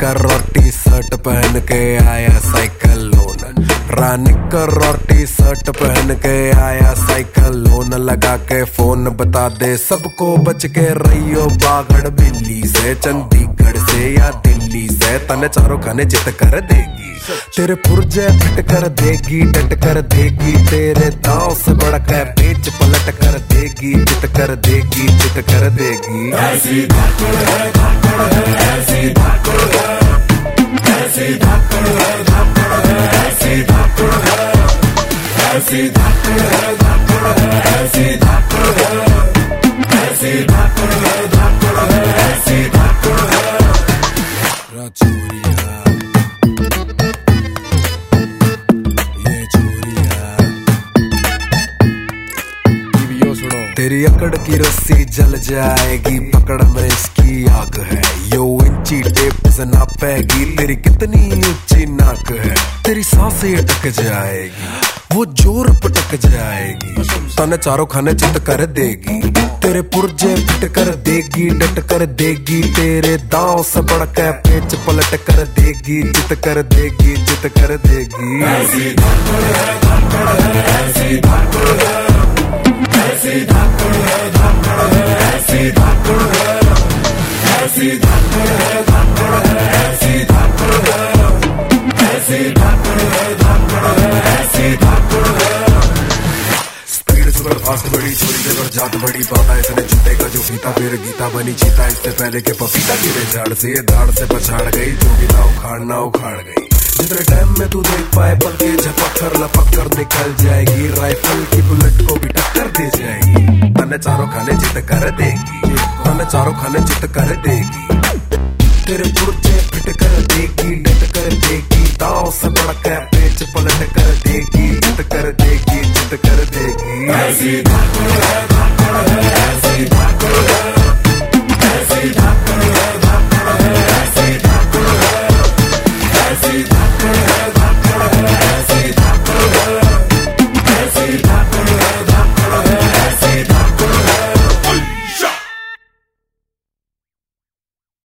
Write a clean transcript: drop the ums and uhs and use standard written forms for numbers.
निक्कर और T shirt पहन के आया साइकिल लोन। निक्कर और टी शर्ट पहन के आया साइकिल लोन। लगा के फोन बता दे सबको बच के रहियो बागड़ बिल्ली से, चंडीगढ़ से या दिल्ली से, तने चारों खाने चित कर देगी। तेरे पुर्जे फिट कर देगी, डट कर देगी, तेरे दांव से बड़का पेच पलट कर देगी, चित कर देगी, चित कर देगी। ऐसी धाकड़ है, धाकड़ है, ऐसी धाकड़ है, ऐसी धाकड़ है, धाकड़ है, ऐसी धाकड़ है, ऐसी धाकड़ है, धाकड़ है, ऐसी धाकड़ है, ऐसी धाकड़ है, धाकड़ है, ऐसी धाकड़ है। चोरिया ये चोरिया, तेरी अकड़ की रस्सी जल जाएगी, पकड़ में इसकी आग है। यो इंची टेप से नापेगी, तेरी कितनी ऊंची नाक है। तेरी सांसें अटक जाएगी, वो जोर पटक जाएगी, तने चारों खाने चित कर देगी। तेरे पुर्जे फिट कर देगी, डट कर देगी, तेरे दांव से बड़का पेच पलट कर देगी, चित कर देगी, चित कर देगी। ऐसी धाकड़ है, धाकड़ है, ऐसी धाकड़ है, ऐसी धाकड़ है, धाकड़ है, ऐसी धाकड़ है, ऐसी धाकड़ है, धाकड़ है, ऐसी धाकड़ है, ऐसी धाकड़ है, धाकड़ है, ऐसी धाकड़ है। स्पीड सुपर फास्ट बड़ी, चोरी देवर जात बड़ी, पाता इसने जूते का जो फीता, फिर गीता बनी चीता, इससे पहले के पपीता गिरे झाड़ से, ये दाढ़ से पछाड़ गई, जो भी ना उखाड़ना उखाड़ गई। जितने टाइम में तू देख पाए पल के झपक कर लपक कर निकल जाएगी, राइफल की बुलेट को भी टक्कर दे जाएगी। तने चारों खाने जित कर देगी, तने चारों खाने जित कर देगी। तेरे पुर्जे फिट कर देगी, डट कर देगी, दांव से बड़का पेच पलट कर देगी, चित कर देगी, चित कर देगी। ऐसी धाकड़ है,